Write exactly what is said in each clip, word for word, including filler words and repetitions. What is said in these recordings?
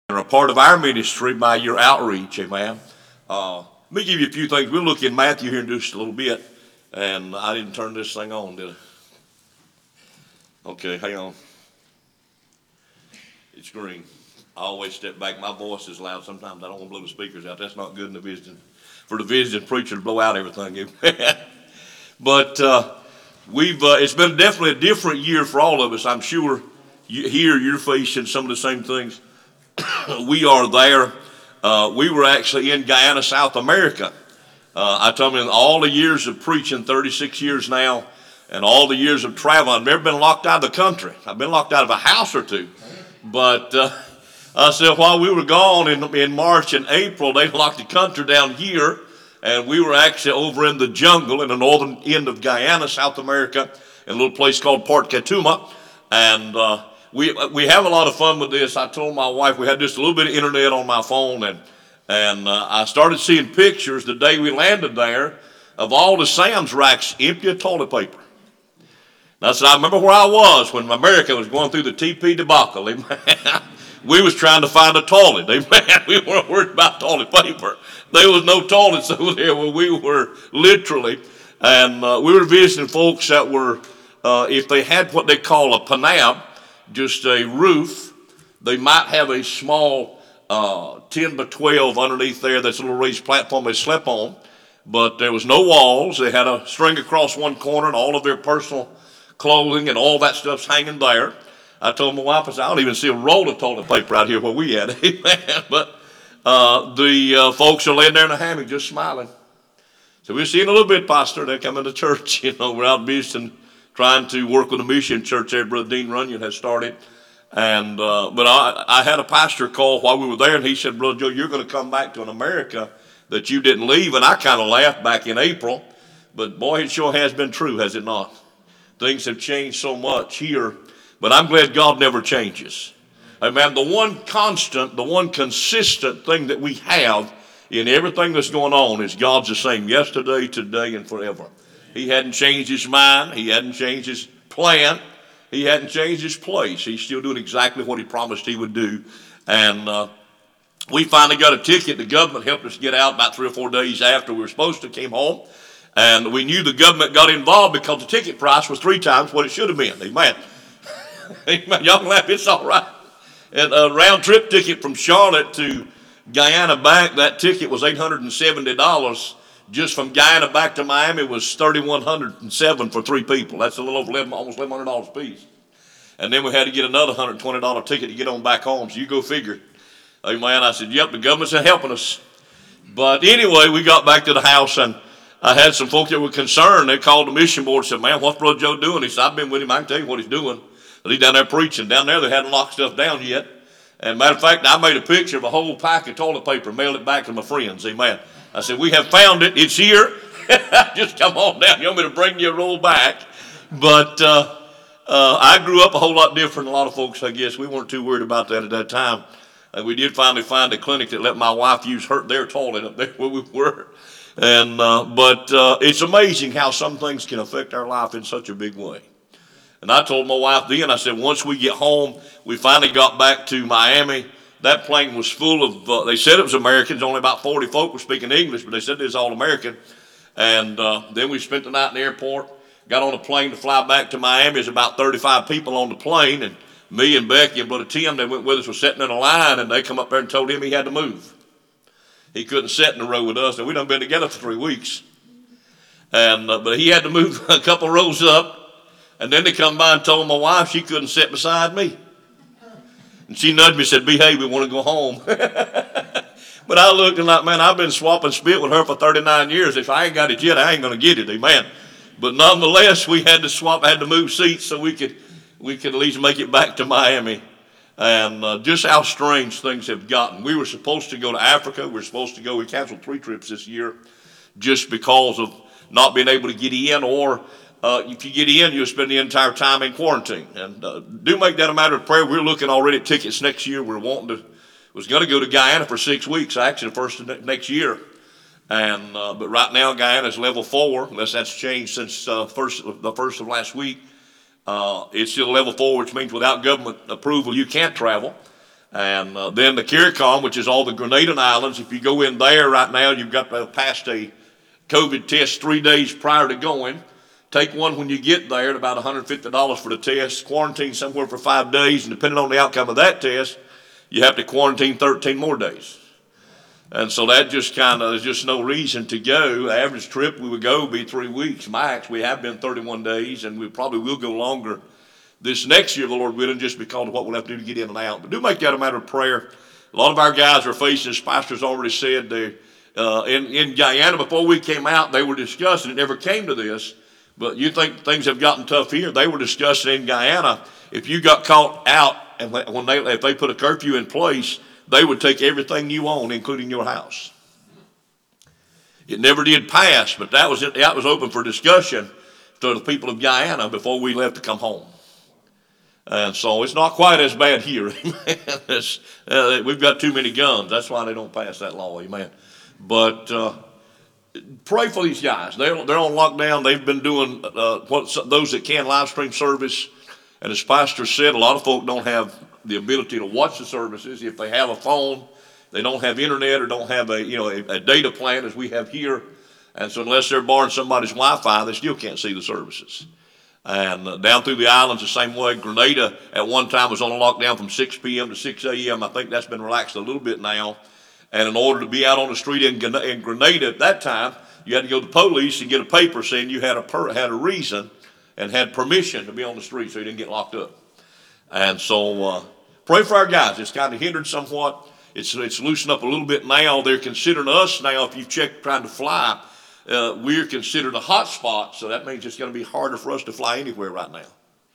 are a part of our ministry by your outreach, amen. Uh, let me give you a few things. We'll look in Matthew here in just a little bit. And I didn't turn this thing on, did I? Okay, hang on. It's green. I always step back. My voice is loud. Sometimes I don't want to blow the speakers out. That's not good in the visiting, for the visiting preacher to blow out everything. But uh, we've uh, it's been definitely a different year for all of us. I'm sure you, here you're facing some of the same things. We are there. Uh, we were actually in Guyana, South America. Uh, I told him in all the years of preaching, thirty-six years now, and all the years of travel, I've never been locked out of the country. I've been locked out of a house or two. But uh, I said while we were gone in, in March and April, they locked the country down here, and we were actually over in the jungle in the northern end of Guyana, South America, in a little place called Port Katuma. And uh, we we have a lot of fun with this. I told my wife we had just a little bit of internet on my phone, and And uh, I started seeing pictures the day we landed there of all the Sam's racks empty of toilet paper. And I said, I remember where I was when America was going through the T P debacle. Amen. We was trying to find a toilet. Amen. We weren't worried about toilet paper. There was no toilets over there where we were literally. And uh, we were visiting folks that were, uh, if they had what they call a panab, just a roof, they might have a small Uh, ten by twelve underneath there. That's a little raised platform they slept on. But there was no walls. They had a string across one corner and all of their personal clothing and all that stuff's hanging there. I told my wife, I said, I don't even see a roll of toilet paper out here where we at. Amen. But uh, the uh, folks are laying there in a hammock just smiling. So we're seeing a little bit, Pastor. They're coming to church. You know, we're out visiting, trying to work with a mission church there Brother Dean Runyon has started. And uh, but I, I had a pastor call while we were there, and he said, Brother Joe, you're going to come back to an America that you didn't leave. And I kind of laughed back in April, but boy, it sure has been true, has it not? Things have changed so much here, but I'm glad God never changes. Amen. The one constant, the one consistent thing that we have in everything that's going on is God's the same yesterday, today, and forever. He hadn't changed his mind. He hadn't changed his plan. He hadn't changed his place. He's still doing exactly what he promised he would do. And uh, we finally got a ticket. The government helped us get out about three or four days after we were supposed to, came home. And we knew the government got involved because the ticket price was three times what it should have been. Amen. Amen. Y'all can laugh. It's all right. And a round trip ticket from Charlotte to Guyana back, that ticket was eight hundred seventy dollars. Just from Guyana back to Miami was three thousand one hundred seven dollars for three people. That's a little over eleven, almost eleven hundred dollars a piece. And then we had to get another one hundred twenty dollars ticket to get on back home. So you go figure. Amen. I said, yep, the government's helping us. But anyway, we got back to the house, and I had some folk that were concerned. They called the mission board and said, man, what's Brother Joe doing? He said, I've been with him. I can tell you what he's doing. But he's down there preaching. Down there, they hadn't locked stuff down yet. And matter of fact, I made a picture of a whole pack of toilet paper and mailed it back to my friends. Amen. I said, we have found it. It's here. Just come on down. You want me to bring you a roll back? But uh, uh, I grew up a whole lot different than a lot of folks, I guess. We weren't too worried about that at that time. And we did finally find a clinic that let my wife use her their toilet up there where we were. And uh, But uh, it's amazing how some things can affect our life in such a big way. And I told my wife then, I said, once we get home, we finally got back to Miami. That plane was full of, uh, they said it was Americans, only about forty folk were speaking English, but they said it was all American. And uh, then we spent the night in the airport, got on a plane to fly back to Miami. There's about thirty-five people on the plane, and me and Becky and Brother Tim, they went with us, were sitting in a line, and they come up there and told him he had to move. He couldn't sit in the row with us, and we done been together for three weeks. And uh, But he had to move a couple rows up, and then they come by and told my wife she couldn't sit beside me. And she nudged me and said, behave, we want to go home. But I looked and like, man, I've been swapping spit with her for thirty-nine years. If I ain't got it yet, I ain't going to get it, amen. But nonetheless, we had to swap, had to move seats so we could we could at least make it back to Miami. And uh, just how strange things have gotten. We were supposed to go to Africa. We were supposed to go. We canceled three trips this year just because of not being able to get in, or Uh, if you get in, you'll spend the entire time in quarantine. And uh, do make that a matter of prayer. We're looking already at tickets next year. We're wanting to, was going to go to Guyana for six weeks, actually, the first of next year. And uh, but right now, Guyana's level four, unless that's changed since uh, first the first of last week. Uh, it's still level four, which means without government approval, you can't travel. And uh, then the CARICOM, which is all the Grenada Islands. If you go in there right now, you've got to pass a COVID test three days prior to going. Take one when you get there at about one hundred fifty dollars for the test. Quarantine somewhere for five days, and depending on the outcome of that test, you have to quarantine thirteen more days. And so that just kind of, there's just no reason to go. The average trip we would go would be three weeks max. We have been thirty-one days, and we probably will go longer this next year, the Lord willing, just because of what we'll have to do to get in and out. But do make that a matter of prayer. A lot of our guys are facing, as Pastor's already said, they, uh, in, in Guyana, before we came out, they were discussing, it never came to this, but you think things have gotten tough here. They were discussing in Guyana, if you got caught out, and when they, if they put a curfew in place, they would take everything you own, including your house. It never did pass, but that was, that was open for discussion to the people of Guyana before we left to come home. And so it's not quite as bad here. uh, we've got too many guns. That's why they don't pass that law, amen. But uh, pray for these guys. They're, they're on lockdown. They've been doing uh, what those that can live stream service. And as Pastor said, a lot of folk don't have the ability to watch the services. If they have a phone, they don't have internet or don't have a, you know, a, a data plan as we have here. And so unless they're borrowing somebody's Wi-Fi, they still can't see the services. And uh, down through the islands the same way. Grenada at one time was on a lockdown from six p.m. to six a.m. I think that's been relaxed a little bit now. And in order to be out on the street in, in Grenada at that time, you had to go to the police and get a paper saying you had a per, had a reason and had permission to be on the street so you didn't get locked up. And so uh, pray for our guys. It's kind of hindered somewhat. It's, it's loosened up a little bit now. They're considering us now, if you've checked trying to fly, Uh, we're considered a hot spot, so that means it's going to be harder for us to fly anywhere right now.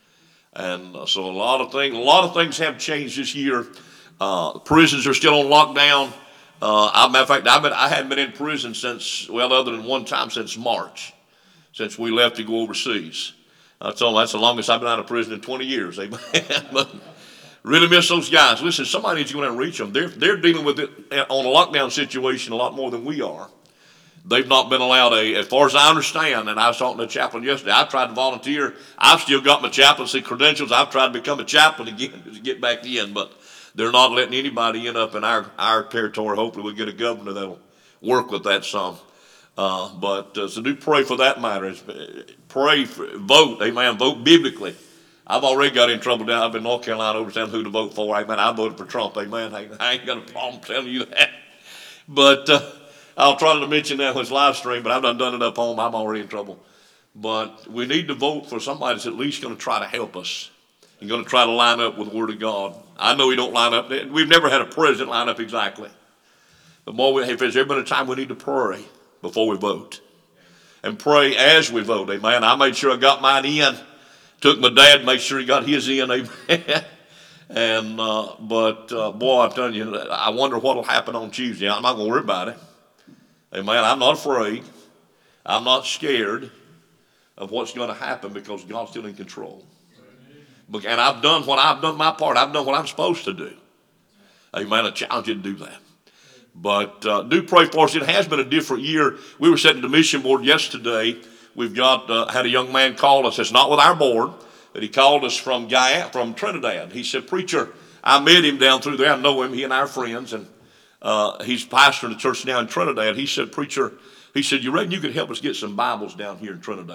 And uh, so a lot of things, a lot of things have changed this year. Uh, prisons are still on lockdown. Uh, I, matter of fact, I've been, I hadn't been in prison since, well, other than one time since March, since we left to go overseas. I told them that's the longest I've been out of prison in twenty years. Amen. But really miss those guys. Listen, somebody needs to go out and reach them. They're they're dealing with it on a lockdown situation a lot more than we are. They've not been allowed a, as far as I understand, and I was talking to a chaplain yesterday, I've tried to volunteer. I've still got my chaplaincy credentials. I've tried to become a chaplain again to get back in, but they're not letting anybody in up in our, our territory. Hopefully we'll get a governor that'll work with that some. Uh, but uh, so do pray for that matter. Pray, for, vote, amen, vote biblically. I've already got in trouble down up in North Carolina over telling who to vote for. Amen, I voted for Trump, amen. I, I ain't got a problem telling you that. But uh, I'll try to mention that with live stream, but I've done done it up home. I'm already in trouble. But we need to vote for somebody that's at least going to try to help us and going to try to line up with the Word of God. I know we don't line up. We've never had a president line up exactly. But more, if there's ever been a time we need to pray before we vote. And pray as we vote, amen. I made sure I got mine in. Took my dad, made sure he got his in, amen. And, uh, but, uh, boy, I'm telling you, I wonder what will happen on Tuesday. I'm not going to worry about it. Amen. I'm not afraid. I'm not scared of what's going to happen because God's still in control. But, and I've done what I've done my part. I've done what I'm supposed to do. Amen. I challenge you to do that. But uh, do pray for us. It has been a different year. We were sitting at the mission board yesterday. We've got uh, had a young man call us. It's not with our board, but he called us from Guyana, from Trinidad. He said, "Preacher, I met him down through there. I know him. He and I are friends, and uh, he's pastoring the church now in Trinidad." He said, "Preacher," he said, "you reckon you could help us get some Bibles down here in Trinidad?"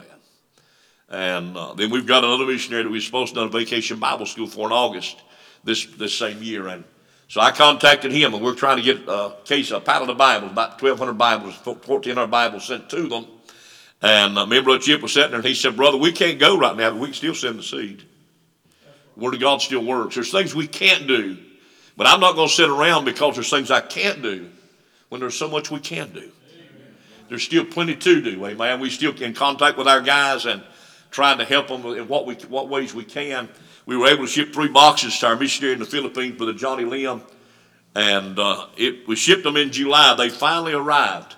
And uh, then we've got another missionary that we were supposed to do a vacation Bible school for in August this this same year, and so I contacted him, and we're trying to get a case, a pallet of Bibles, about twelve hundred Bibles, fourteen hundred Bibles sent to them. And uh, me and Brother Chip was sitting there, and he said, "Brother, we can't go right now, but we can still send the seed. The Word of God still works. There's things we can't do, but I'm not going to sit around because there's things I can't do when there's so much we can do. There's still plenty to do, amen. We still in contact with our guys and trying to help them in what we what ways we can. We were able to ship three boxes to our missionary in the Philippines, Brother Johnny Lim, and uh, it, we shipped them in July. They finally arrived.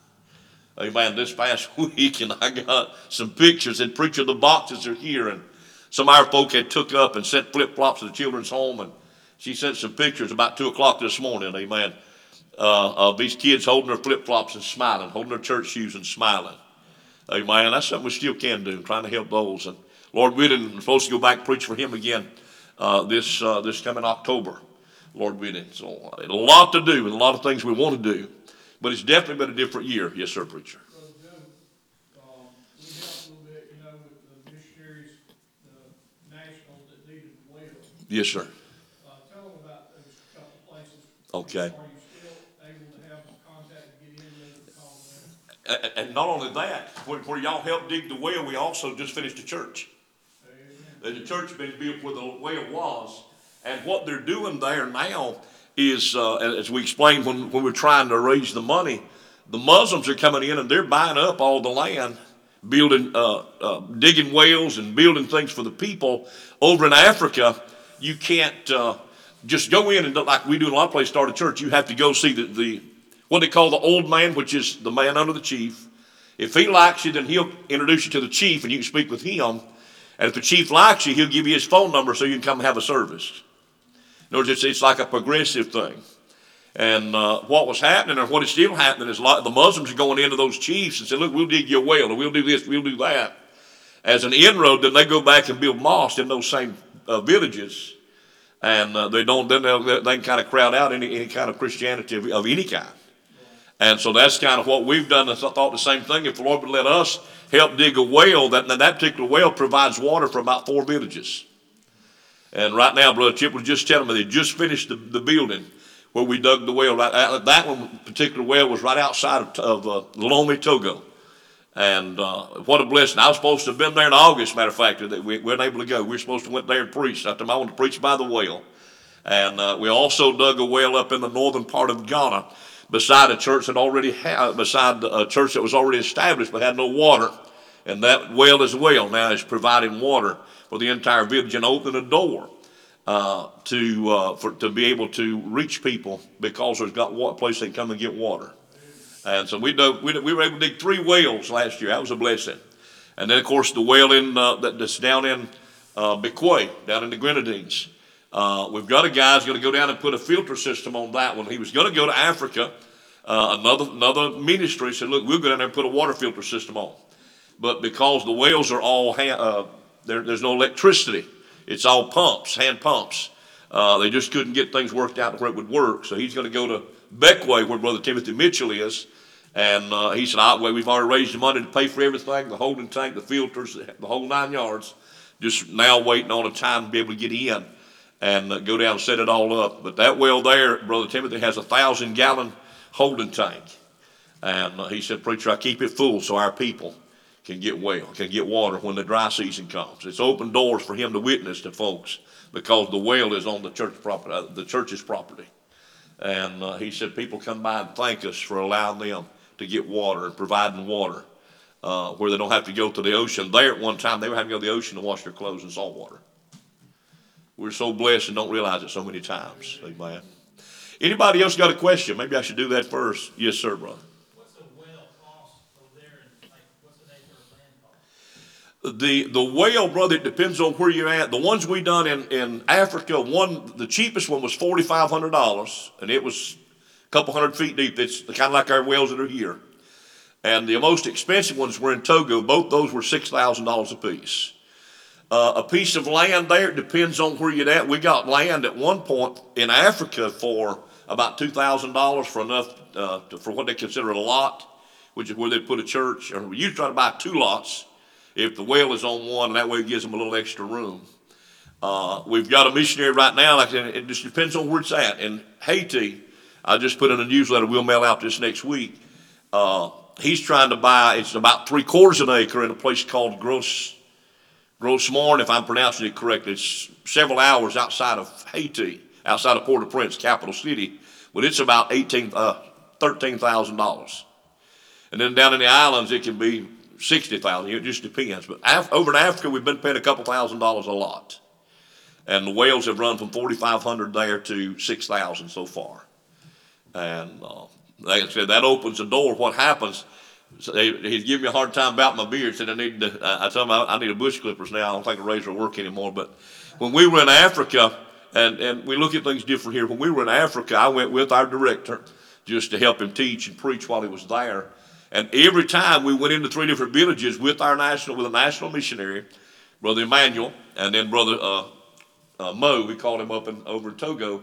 Amen. This past week, and I got some pictures, and preacher, the boxes are here, and some of our folk had took up and sent flip-flops to the children's home, and she sent some pictures about two o'clock this morning, amen, uh, of these kids holding their flip-flops and smiling, holding their church shoes and smiling. Amen. That's something we still can do, trying to help those. And Lord willing, we're supposed to go back and preach for him again uh, this uh, this coming October. Lord willing. So a lot to do and a lot of things we want to do. But it's definitely been a different year. Yes, sir, preacher. Brother Joe, um, we helped a little bit, you know, with the missionaries, the nationals that needed well. Yes, sir. Uh, tell them about those couple places. Okay. Are you still able to have contact and get in there to call them? And, and not only that, where, where y'all helped dig the well, we also just finished a church. There's a church been built where the well was. And what they're doing there now is, uh, as we explained when, when we're trying to raise the money, the Muslims are coming in and they're buying up all the land, building, uh, uh, digging wells and building things for the people. Over in Africa, you can't uh, just go in and, like we do in a lot of places, start a church. You have to go see the, the what they call the old man, which is the man under the chief. If he likes you, then he'll introduce you to the chief and you can speak with him. And if the chief likes you, he'll give you his phone number so you can come have a service. In other words, it's, it's like a progressive thing. And uh, what was happening, or what is still happening, is like the Muslims are going into those chiefs and saying, look, we'll dig you a well, or we'll do this, we'll do that. As an inroad, then they go back and build mosques in those same uh, villages. And uh, they don't, then they can kind of crowd out any, any kind of Christianity of, of any kind. And so that's kind of what we've done. I thought the same thing. If the Lord would let us help dig a well, that, that particular well provides water for about four villages. And right now, Brother Chip was just telling me they just finished the, the building where we dug the well. Right, that one particular well was right outside of, of uh, Lomé, Togo. And uh, what a blessing. I was supposed to have been there in August, matter of fact, that we weren't able to go. We were supposed to went there and preach. I told them I wanted to preach by the well. And uh, we also dug a well up in the northern part of Ghana beside a church that already had, beside a church that was already established but had no water. And that well as well now is providing water for the entire village and opening a door uh, to uh, for to be able to reach people because there's got a place they can come and get water. And so we, dug, we we were able to dig three wells last year. That was a blessing. And then of course the well in uh, that, that's down in uh, Bequay, down in the Grenadines. Uh, we've got a guy who's going to go down and put a filter system on that one. He was going to go to Africa. Uh, another another ministry said, look, we'll go down there and put a water filter system on. But because the wells are all, ha- uh, there, there's no electricity. It's all pumps, hand pumps. Uh, they just couldn't get things worked out where it would work. So he's going to go to Bequay, where Brother Timothy Mitchell is. And uh, he said, well, we've already raised the money to pay for everything, the holding tank, the filters, the whole nine yards. Just now waiting on a time to be able to get in and uh, go down and set it all up. But that well there, Brother Timothy, has a thousand gallon holding tank. And uh, he said, preacher, I keep it full so our people can get well, can get water when the dry season comes. It's open doors for him to witness to folks because the well is on the church property, uh, the church's property. And uh, he said people come by and thank us for allowing them to get water and providing water uh, where they don't have to go to the ocean. There at one time, they were having to go to the ocean to wash their clothes in salt water. We're so blessed and don't realize it so many times. Amen. Anybody else got a question? Maybe I should do that first. Yes, sir, brother. What's a well cost over there, and like, what's an acre of land cost? The the well, brother, it depends on where you're at. The ones we done in, in Africa, one the cheapest one was forty-five hundred dollars, and it was a couple hundred feet deep. It's kind of like our wells that are here. And the most expensive ones were in Togo. Both those were six thousand dollars a piece. Uh, a piece of land there, it depends on where you're at. We got land at one point in Africa for about two thousand dollars for enough uh, to, for what they consider a lot, which is where they put a church. Or we usually try to buy two lots if the well is on one, and that way it gives them a little extra room. Uh, we've got a missionary right now. Like it just depends on where it's at. In Haiti, I just put in a newsletter. We'll mail out this next week. Uh, he's trying to buy. It's about three quarters of an acre in a place called Gros. Gros Morne, if I'm pronouncing it correctly. It's several hours outside of Haiti, outside of Port-au-Prince, capital city, but it's about eighteen, uh, thirteen thousand dollars. And then down in the islands, it can be sixty thousand dollars. It just depends. But Af- over in Africa, we've been paying a couple thousand dollars a lot. And the wells have run from forty-five hundred dollars there to six thousand dollars so far. And uh, like I said, that opens the door. What happens? So they, he's giving me a hard time about my beard. Said I need to. Uh, I told him I, I need a bush clippers now. I don't think a razor will work anymore. But when we were in Africa, and and we look at things different here. When we were in Africa, I went with our director just to help him teach and preach while he was there. And every time we went into three different villages with our national, with a national missionary, Brother Emmanuel, and then Brother uh, uh, Mo, we called him up in over in Togo.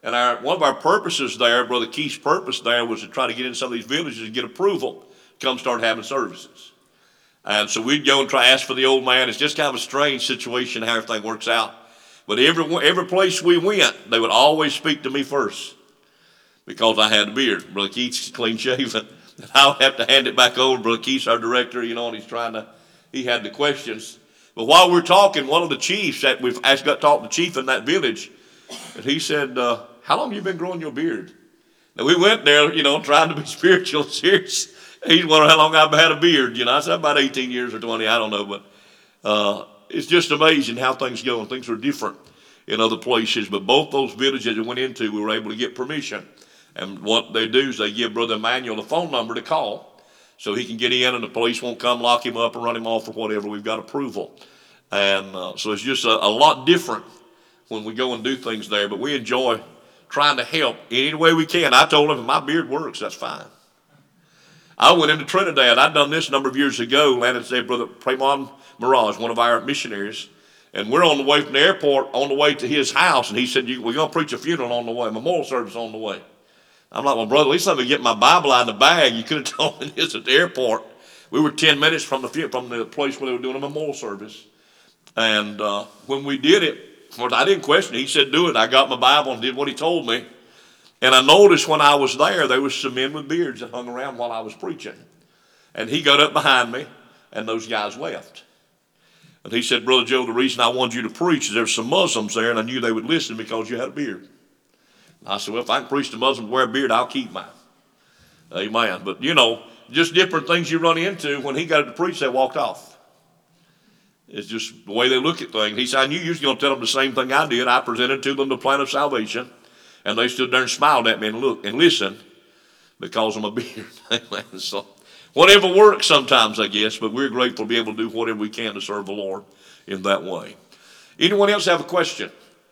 And our, one of our purposes there, Brother Keith's purpose there, was to try to get in some of these villages and get approval to come start having services. And so we'd go and try to ask for the old man. It's just kind of a strange situation how everything works out. But every, every place we went, they would always speak to me first because I had a beard. Brother Keith's clean shaven. And I would have to hand it back over. Brother Keith's our director, you know, and he's trying to, he had the questions. But while we're talking, one of the chiefs that we've actually got to talk to the chief in that village, and he said, uh, how long have you been growing your beard? Now we went there, you know, trying to be spiritual and serious. He's wondering how long I've had a beard. You know, I said about eighteen years or twenty, I don't know. But uh, it's just amazing how things go, and things are different in other places. But both those villages we went into, we were able to get permission. And what they do is they give Brother Emmanuel a phone number to call so he can get in and the police won't come lock him up and run him off or whatever. We've got approval. And uh, so it's just a, a lot different when we go and do things there. But we enjoy trying to help any way we can. I told him if my beard works, that's fine. I went into Trinidad. I'd done this a number of years ago. Landed there, Brother Premon Mirage, one of our missionaries. And we're on the way from the airport on the way to his house. And he said, we're going to preach a funeral on the way, memorial service on the way. I'm like, well, brother, at least let me get my Bible out of the bag. You could have told me this at the airport. We were ten minutes from the from the place where they were doing a memorial service. And uh, when we did it, I didn't question it. He said, do it. I got my Bible and did what he told me. And I noticed when I was there, there was some men with beards that hung around while I was preaching. And he got up behind me, and those guys left. And he said, Brother Joe, the reason I wanted you to preach is there's some Muslims there, and I knew they would listen because you had a beard. I said, well, if I can preach to Muslims wear a beard, I'll keep mine. Amen. But, you know, just different things you run into. When he got to preach, they walked off. It's just the way they look at things. He said, I knew you was going to tell them the same thing I did. I presented to them the plan of salvation, and they stood there and smiled at me and looked and listened because of my beard. Amen. So whatever works sometimes, I guess, but we're grateful to be able to do whatever we can to serve the Lord in that way. Anyone else have a question?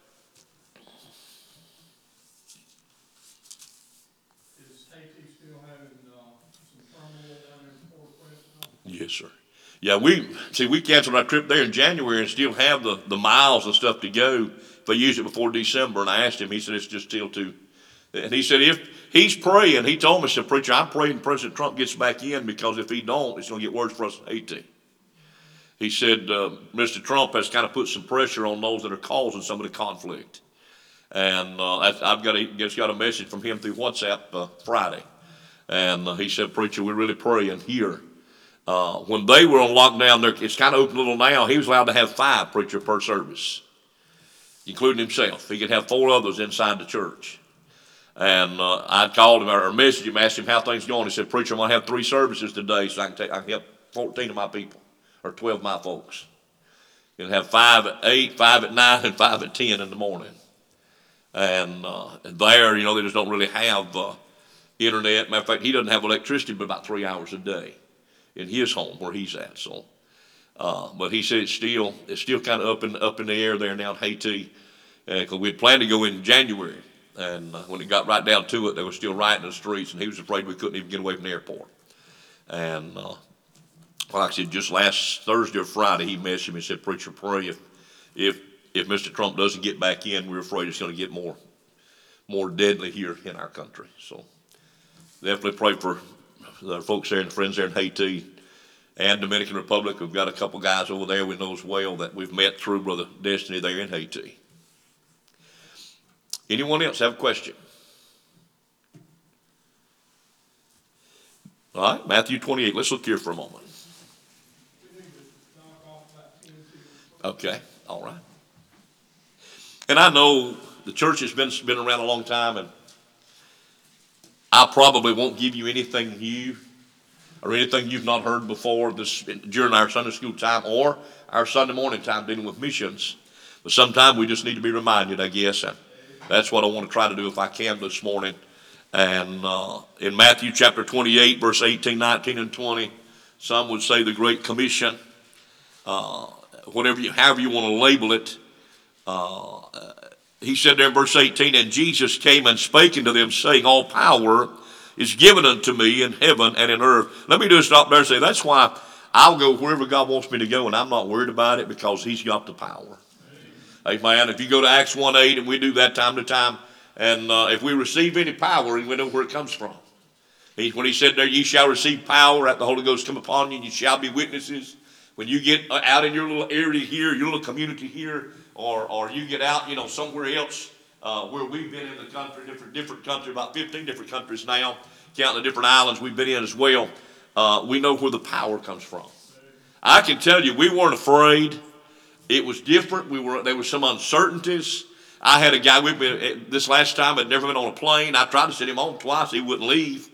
Yes, sir. Yeah, we see we canceled our trip there in January and still have the, the miles and stuff to go if they use it before December. And I asked him, he said it's just still too. And he said if he's praying, he told me, said, preacher, I'm praying President Trump gets back in because if he don't, it's going to get worse for us in Haiti. He said uh, Mister Trump has kind of put some pressure on those that are causing some of the conflict. And uh, I've got a, just got a message from him through WhatsApp uh, Friday. And uh, he said, preacher, we're really praying here. Uh, when they were on lockdown, there, it's kind of open a little now. He was allowed to have five preachers per service, including himself. He could have four others inside the church. And uh, I called him or messaged him, asked him how things going. He said, preacher, I'm going to have three services today so I can, take, I can help fourteen of my people or twelve of my folks. You'll have five at eight, five at nine, and five at ten in the morning. And, uh, and there, you know, they just don't really have uh, internet. Matter of fact, he doesn't have electricity but about three hours a day in his home where he's at. So, uh, but he said it's still it's still kind of up in up in the air there now in Haiti, because uh, we had planned to go in January, and uh, when it got right down to it, they were still rioting in the streets, and he was afraid we couldn't even get away from the airport. And uh, like I said, just last Thursday or Friday, he messaged me and said, "Preacher, pray if if if Mister Trump doesn't get back in, we're afraid it's going to get more more deadly here in our country." So definitely pray for the folks there and friends there in Haiti and Dominican Republic. We've got a couple guys over there we know as well that we've met through Brother Destiny there in Haiti. Anyone else have a question? All right, Matthew twenty-eight. Let's look here for a moment. Okay, all right. And I know the church has been, been around a long time, and I probably won't give you anything new or anything you've not heard before this during our Sunday school time or our Sunday morning time dealing with missions. But sometimes we just need to be reminded, I guess, and that's what I want to try to do if I can this morning. And uh, in Matthew chapter twenty-eight, verse eighteen, nineteen, and twenty, some would say the Great Commission, uh, whatever you, however you want to label it. Uh, he said there in verse eighteen, and Jesus came and spake unto them, saying, all power is given unto me in heaven and in earth. Let me just stop there and say, that's why I'll go wherever God wants me to go, and I'm not worried about it because he's got the power. Amen. If you go to Acts one eight, and we do that time to time, And uh, if we receive any power, we know where it comes from. He, when he said there, ye shall receive power at the Holy Ghost come upon you, and you shall be witnesses. When you get out in your little area here, your little community here, or, or you get out, you know, somewhere else, uh, where we've been in the country, different, different countries, about fifteen different countries now, counting the different islands we've been in as well, uh, we know where the power comes from. I can tell you, we weren't afraid. It was different. We were, there were some uncertainties. I had a guy with me this last time, had never been on a plane. I tried to send him home twice. He wouldn't leave.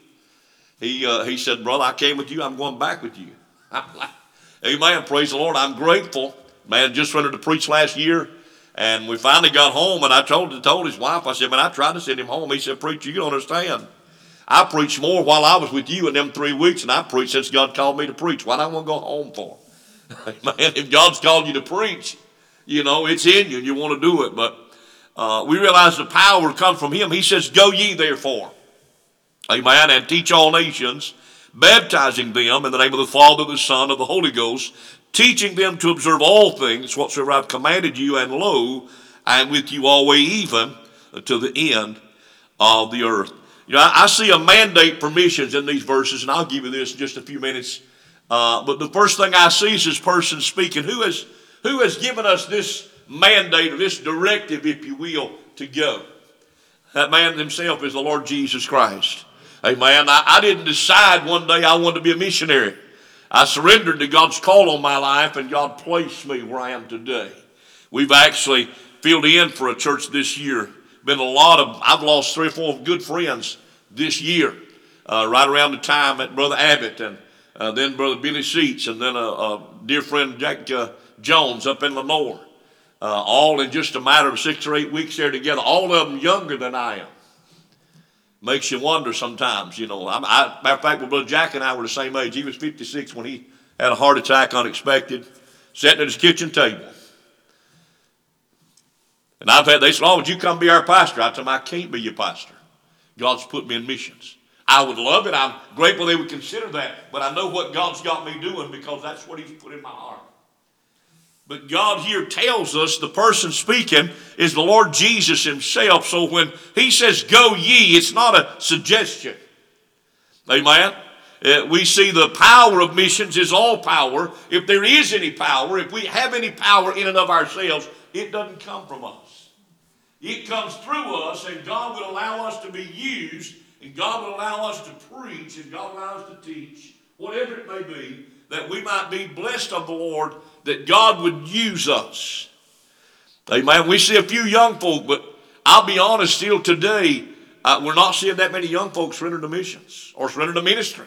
He, uh, he said, brother, I came with you. I'm going back with you. I'm like, amen. Praise the Lord. I'm grateful. Man, just wanted to preach last year. And we finally got home, and I told, told his wife, I said, man, I tried to send him home. He said, preacher, you don't understand. I preached more while I was with you in them three weeks than I preached since God called me to preach. Why do I want to go home for? Man, if God's called you to preach, you know, it's in you and you want to do it. But uh, we realize the power comes from him. He says, go ye therefore, amen, and teach all nations, baptizing them in the name of the Father, the Son, of the Holy Ghost, teaching them to observe all things whatsoever I've commanded you, and lo, I am with you always, even to the end of the earth. You know, I, I see a mandate for missions in these verses, and I'll give you this in just a few minutes. Uh, but the first thing I see is this person speaking. Who has, who has given us this mandate, or this directive, if you will, to go? That man himself is the Lord Jesus Christ. Amen. I, I didn't decide one day I wanted to be a missionary. I surrendered to God's call on my life, and God placed me where I am today. We've actually filled in for a church this year. Been a lot of, I've lost three or four good friends this year, uh, right around the time that Brother Abbott, and uh, then Brother Billy Seats, and then a, a dear friend Jack uh, Jones up in Lenore. Uh, all in just a matter of six or eight weeks there together. All of them younger than I am. Makes you wonder sometimes, you know. I'm, I, matter of fact, well, Brother Jack and I were the same age. He was fifty-six when he had a heart attack unexpected, sitting at his kitchen table. And I've had, they said, oh, would you come be our pastor? I told them, I can't be your pastor. God's put me in missions. I would love it. I'm grateful they would consider that. But I know what God's got me doing, because that's what he's put in my heart. But God here tells us the person speaking is the Lord Jesus himself. So when he says, go ye, it's not a suggestion. Amen. Uh, we see the power of missions is all power. If there is any power, if we have any power in and of ourselves, it doesn't come from us. It comes through us, and God will allow us to be used, and God will allow us to preach, and God will allow us to teach, whatever it may be, that we might be blessed of the Lord, that God would use us. Amen. We see a few young folk, but I'll be honest, still today, uh, we're not seeing that many young folks surrender to missions or surrender to ministry.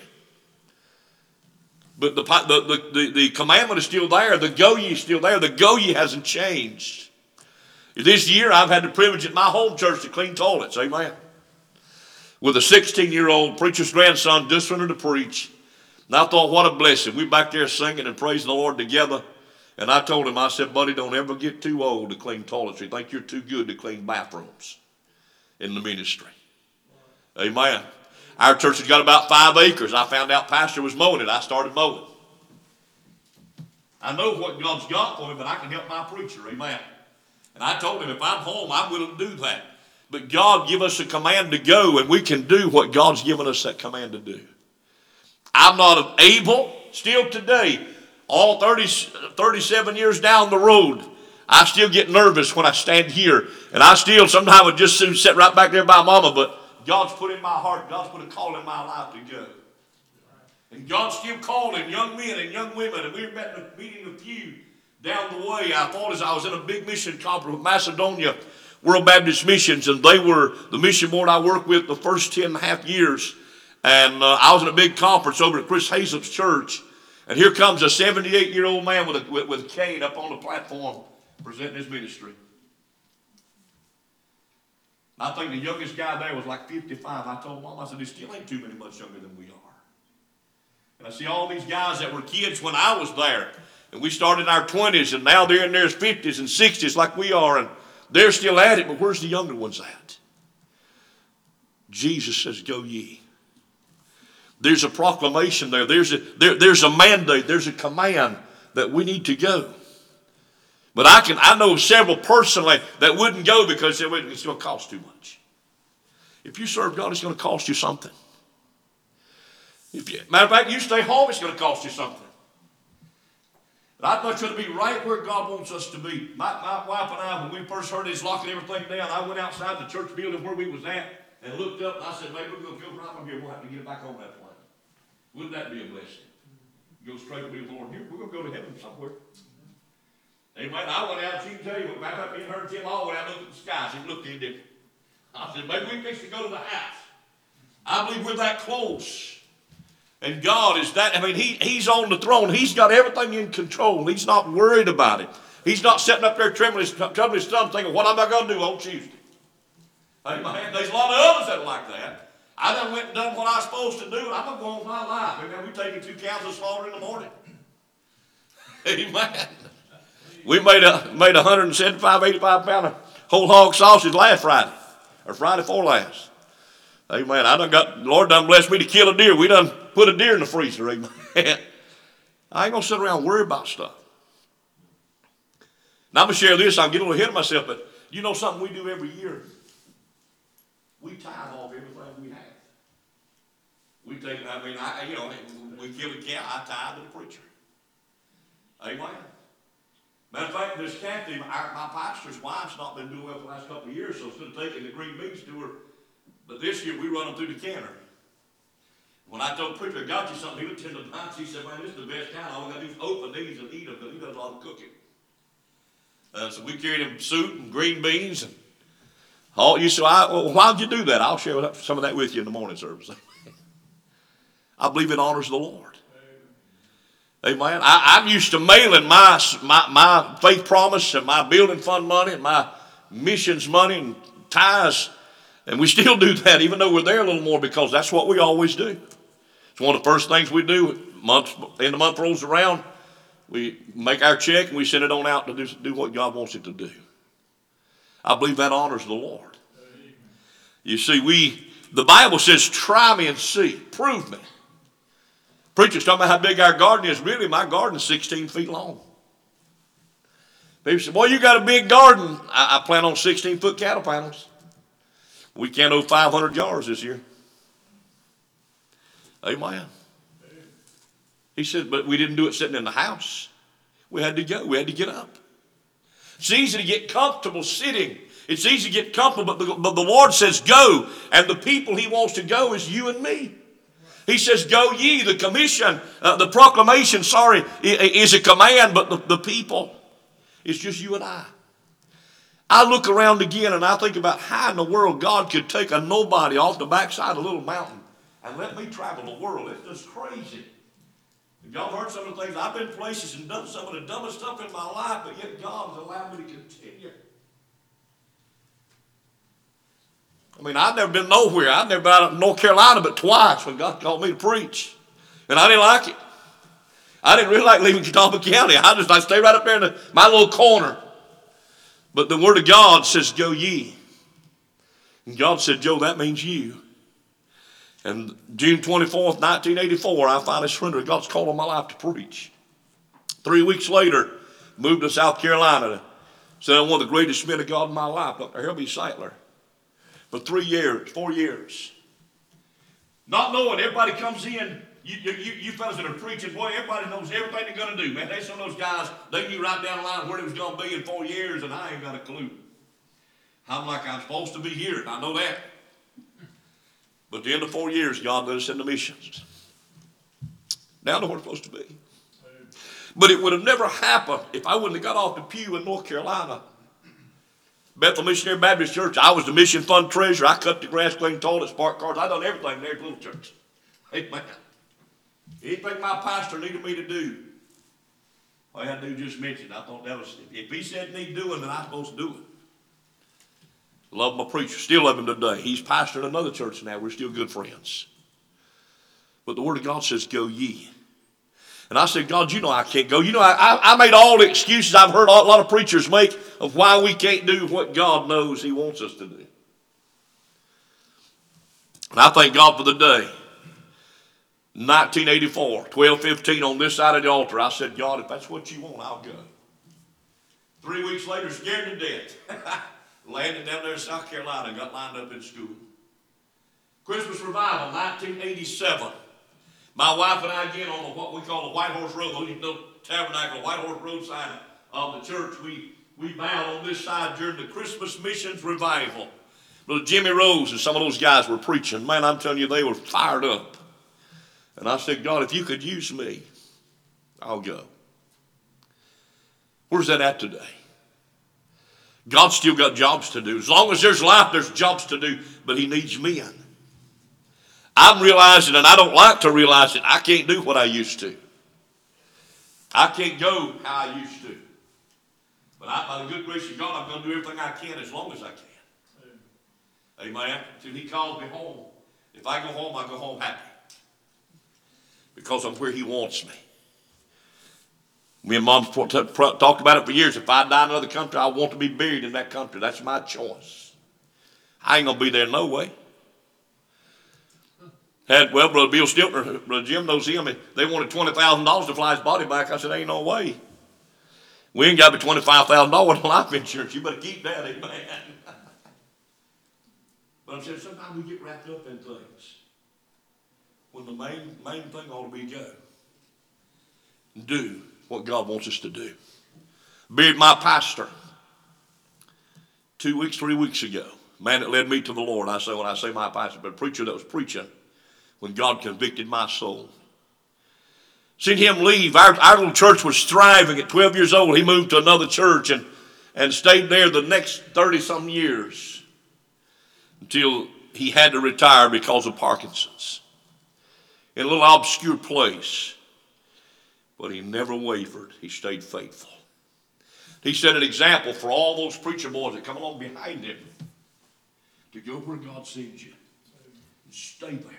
But the, the, the, the commandment is still there. The go ye is still there. The go ye hasn't changed. This year, I've had the privilege at my home church to clean toilets. Amen. With a sixteen-year-old preacher's grandson just wanted to preach. And I thought, what a blessing. We back there singing and praising the Lord together. And I told him, I said, buddy, don't ever get too old to clean toilets. You think you're too good to clean bathrooms in the ministry. Amen. Our church has got about five acres. I found out pastor was mowing it. I started mowing. I know what God's got for me, but I can help my preacher. Amen. And I told him, if I'm home, I'm willing to do that. But God give us a command to go, and we can do what God's given us that command to do. I'm not able, still today, all thirty, thirty-seven years down the road, I still get nervous when I stand here. And I still sometimes would just soon sit right back there by mama, but God's put in my heart, God's put a call in my life to go. And God's still calling young men and young women. And we were at a meeting a few down the way. I thought as I was in a big mission conference with Macedonia World Baptist Missions, and they were the mission board I worked with the first ten and a half years. And uh, I was in a big conference over at Chris Hazup's church. And here comes a seventy-eight-year-old man with a, with, with a cane up on the platform presenting his ministry. I think the youngest guy there was like fifty-five. I told Mom, I said, there still ain't too many much younger than we are. And I see all these guys that were kids when I was there. And we started in our twenties, and now they're in their fifties and sixties like we are. And they're still at it, but where's the younger ones at? Jesus says, go ye. There's a proclamation there. There's a, there, there's a mandate. There's a command that we need to go. But I can I know several personally that wouldn't go because it's going to cost too much. If you serve God, it's going to cost you something. If you, matter of fact, you stay home, it's going to cost you something. But I'd much rather be right where God wants us to be. My, my wife and I, when we first heard He's locking everything down, I went outside the church building where we was at and looked up and I said, maybe we're going to go right from here. We'll have to get back on that plane. Wouldn't that be a blessing? Go straight to be with the Lord. Here, we're going to go to heaven somewhere. Amen. I went out, she can tell you, back up in her and Tim all went out and looked at the sky. She looked in different. I said, maybe we fix to go to the house. I believe we're that close. And God is that, I mean, he, He's on the throne. He's got everything in control. He's not worried about it. He's not sitting up there trembling his, trembling his thumb thinking, what am I going to do on Tuesday? Amen. There's a lot of others that are like that. I done went and done what I was supposed to do, and I'm going to go on my life. Amen. We're taking two cows of slaughter in the morning. Amen. We made a made one hundred seventy-five, eighty-five pound of whole hog sausage last Friday, or Friday before last. Amen. I done got, the Lord done blessed me to kill a deer. We done put a deer in the freezer. Amen. I ain't going to sit around and worry about stuff. Now I'm going to share this. I'll get a little ahead of myself, but you know something we do every year? We tithe off everything we have. We take, I mean, I, you know, we kill a cow, I tithe to the preacher. Amen. Matter of fact, this captive, our, my pastor's wife's not been doing well the last couple of years, so instead of taking the green beans to her, but this year we run them through the canner. When I told the preacher, I got you something, he looked in the box, he said, man, this is the best kind. All we got to do is open these and eat them, because he does a lot of cooking. Uh, so we carried him soup and green beans. And all, you said, I, well, why did you do that? I'll share some of that with you in the morning service. I believe it honors the Lord. Amen. I, I'm used to mailing my, my, my faith promise and my building fund money and my missions money and tithes. And we still do that, even though we're there a little more, because that's what we always do. It's one of the first things we do. Months, end of the month rolls around, we make our check and we send it on out to do, do what God wants it to do. I believe that honors the Lord. You see, we the Bible says, try me and see. Prove me. Preacher's talking about how big our garden is. Really, my garden's sixteen feet long. People say, boy, you got a big garden. I, I plan on sixteen foot cattle panels. We can't owe five hundred yards this year. Amen. He said, but we didn't do it sitting in the house. We had to go. We had to get up. It's easy to get comfortable sitting. It's easy to get comfortable, but the, but the Lord says go. And the people He wants to go is you and me. He says, go ye. The commission, uh, the proclamation, sorry, is a command, but the, the people, it's just you and I. I look around again and I think about how in the world God could take a nobody off the backside of a little mountain and let me travel the world. It's just crazy. Y'all heard some of the things. I've been places and done some of the dumbest stuff in my life, but yet God has allowed me to continue. I mean, I've never been nowhere. I've never been out of North Carolina but twice when God called me to preach. And I didn't like it. I didn't really like leaving Catawba County. I just I stay right up there in the, my little corner. But the Word of God says, go ye. And God said, Joe, that means you. And June twenty-fourth, nineteen eighty-four, I finally surrendered. God's called on my life to preach. Three weeks later, moved to South Carolina. Said I'm one of the greatest men of God in my life. Doctor Herbie Saitler. For three years, four years. Not knowing, everybody comes in. You, you, you fellas that are preaching, boy, everybody knows everything they're going to do. Man, there's some of those guys, they knew right down the line where it was going to be in four years, and I ain't got a clue. I'm like, I'm supposed to be here, and I know that. But at the end of four years, God led us into missions. Down to where we're supposed to be. But it would have never happened if I wouldn't have got off the pew in North Carolina. Bethel Missionary Baptist Church, I was the mission fund treasurer. I cut the grass, cleaned toilets, parked cars. I done everything there at the little church. Amen. Anything my pastor needed me to do, all I had to do just mention. I thought that was, if he said need doing, then I'm supposed to do it. Love my preacher. Still love him today. He's pastoring another church now. We're still good friends. But the Word of God says, go ye. And I said, God, you know I can't go. You know, I, I, I made all the excuses I've heard a lot of preachers make of why we can't do what God knows He wants us to do. And I thank God for the day. nineteen eighty-four, twelve fifteen on this side of the altar. I said, God, if that's what you want, I'll go. Three weeks later, scared to death. Landed down there in South Carolina and got lined up in school. Christmas revival, nineteen eighty-seven. My wife and I, again, on the, what we call the White Horse Road, you know, tabernacle, White Horse Road side of the church, we, we bowed on this side during the Christmas Missions Revival. Little Jimmy Rose and some of those guys were preaching. Man, I'm telling you, they were fired up. And I said, God, if you could use me, I'll go. Where's that at today? God's still got jobs to do. As long as there's life, there's jobs to do, but he needs men. I'm realizing, and I don't like to realize it, I can't do what I used to. I can't go how I used to. But I, by the good grace of God, I'm going to do everything I can as long as I can. Amen. Until he calls me home. If I go home, I go home happy. Because I'm where he wants me. Me and Mom talked about it for years. If I die in another country, I want to be buried in that country. That's my choice. I ain't going to be there no way. Had, well, Brother Bill Stiltner, Brother Jim knows him, they wanted twenty thousand dollars to fly his body back. I said, ain't no way. We ain't got but twenty-five thousand dollars in life insurance. You better keep that, amen. But I'm saying sometimes we get wrapped up in things when the main, main thing ought to be go. Do what God wants us to do. Buried my pastor two weeks, three weeks ago. Man that led me to the Lord. I say when I say my pastor, but a preacher that was preaching when God convicted my soul. Seen him leave. Our, our little church was thriving. At twelve years old, he moved to another church and, and stayed there the next thirty-some years until he had to retire because of Parkinson's. In a little obscure place. But he never wavered. He stayed faithful. He set an example for all those preacher boys that come along behind him to go where God sends you. And stay there.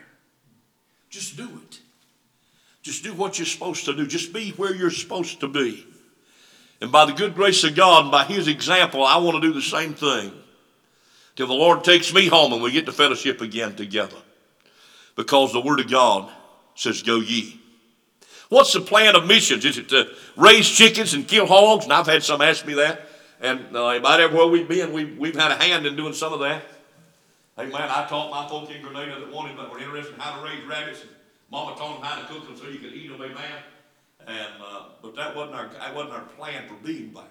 Just do it. Just do what you're supposed to do. Just be where you're supposed to be. And by the good grace of God, and by his example, I want to do the same thing. Till the Lord takes me home and we get to fellowship again together. Because the Word of God says, go ye. What's the plan of missions? Is it to raise chickens and kill hogs? And I've had some ask me that. And uh, about everywhere we've been, we've, we've had a hand in doing some of that. Hey man, I taught my folk in Grenada that wanted, but were interested in how to raise rabbits. And Mama taught them how to cook them so you could eat them, amen. And uh, but that wasn't our that wasn't our plan for being there.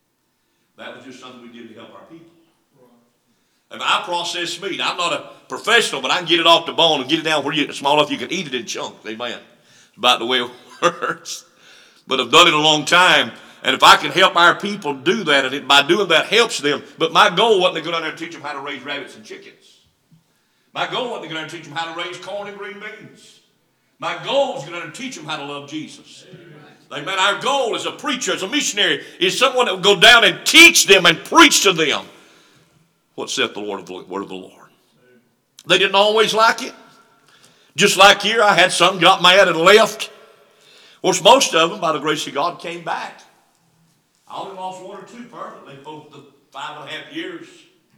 That was just something we did to help our people. Right. And I process meat. I'm not a professional, but I can get it off the bone and get it down where you small enough you can eat it in chunks, amen. It's about the way it works. But I've done it a long time. And if I can help our people do that, and it, by doing that helps them. But my goal wasn't to go down there and teach them how to raise rabbits and chickens. My goal wasn't to go down and teach them how to raise corn and green beans. My goal was to go down and teach them how to love Jesus. Amen. Amen. Our goal as a preacher, as a missionary, is someone that will go down and teach them and preach to them what saith the Lord of the word of the Lord. They didn't always like it. Just like here, I had some got mad and left. Of course, most of them, by the grace of God, came back. I only lost one or two permanently for the five and a half years.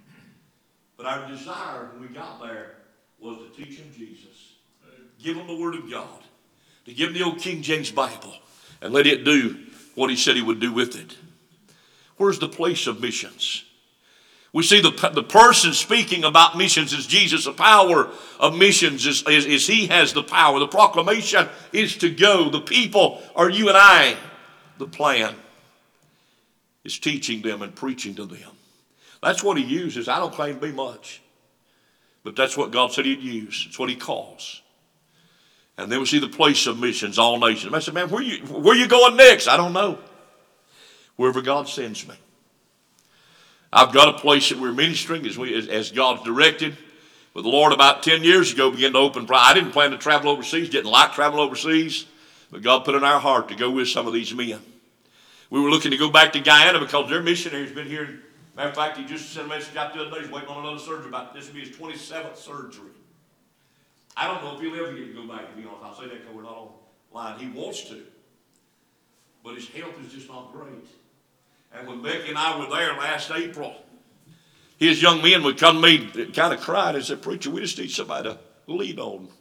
But our desire when we got there was to teach them Jesus. Give them the Word of God. To give them the old King James Bible. And let it do what he said he would do with it. Where's the place of missions? We see the, the person speaking about missions is Jesus. The power of missions is, is, is he has the power. The proclamation is to go. The people are you and I. The plan is teaching them and preaching to them. That's what he uses. I don't claim to be much. But that's what God said he'd use. It's what he calls. And then we see the place of missions, all nations. I said, man, where you, where you going next? I don't know. Wherever God sends me. I've got a place that we're ministering as, we, as, as God's directed. But the Lord about ten years ago began to open. I didn't plan to travel overseas, didn't like travel overseas. But God put in our heart to go with some of these men. We were looking to go back to Guyana because their missionary's been here. Matter of fact, he just sent a message out the other day. He's waiting on another surgery. About this will be his twenty-seventh surgery. I don't know if he'll ever get to go back, to be honest. I'll say that because we're not online. He wants to. But his health is just not great. And when Becky and I were there last April, his young men would come to me and kind of cried and said, preacher, we just need somebody to lead on.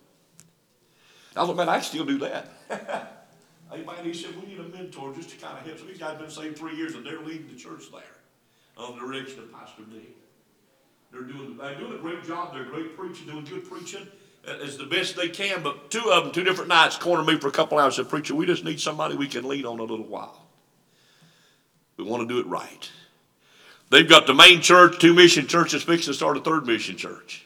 I thought, man, I can still do that. Amen. He said, we need a mentor just to kind of help. So these guys have been saved three years and they're leading the church there under the direction of Pastor D. They're doing, they're doing a great job. They're great preaching, doing good preaching. It's the best they can, but two of them, two different nights, cornered me for a couple hours and said, preacher, we just need somebody we can lean on a little while. We want to do it right. They've got the main church, two mission churches, fixing to start a third mission church.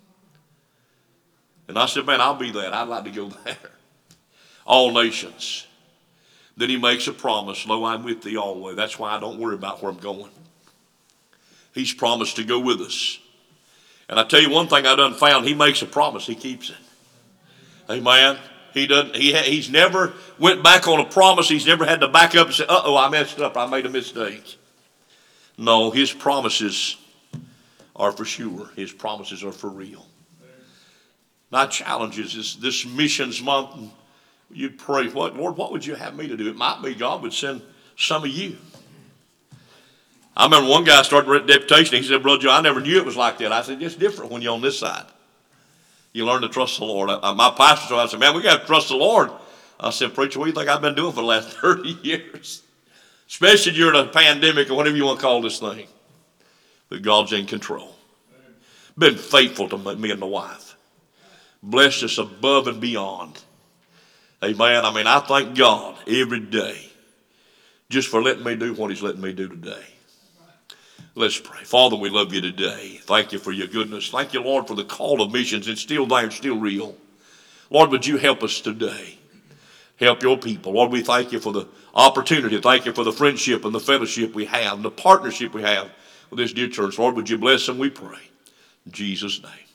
And I said, man, I'll be that. I'd like to go there. All nations. Then he makes a promise, lo, I'm with thee always. That's why I don't worry about where I'm going. He's promised to go with us. And I tell you one thing I done found, he makes a promise, he keeps it. Amen. He doesn't, he, he's never went back on a promise. He's never had to back up and say, uh-oh, I messed up. I made a mistake. No, his promises are for sure. His promises are for real. My challenge is this, this missions month, you'd pray, what, Lord, what would you have me to do? It might be God would send some of you. I remember one guy started a deputation. He said, Brother Joe, I never knew it was like that. I said, it's different when you're on this side. You learn to trust the Lord. I, my pastor told me, I said, man, we got to trust the Lord. I said, preacher, what do you think I've been doing for the last thirty years? Especially during a pandemic or whatever you want to call this thing. But God's in control. Been faithful to me and my wife. Blessed us above and beyond. Amen. I mean, I thank God every day just for letting me do what he's letting me do today. Let's pray. Father, we love you today. Thank you for your goodness. Thank you, Lord, for the call of missions. It's still there, it's still real. Lord, would you help us today? Help your people. Lord, we thank you for the opportunity. Thank you for the friendship and the fellowship we have, and the partnership we have with this dear church. Lord, would you bless them, we pray. In Jesus' name.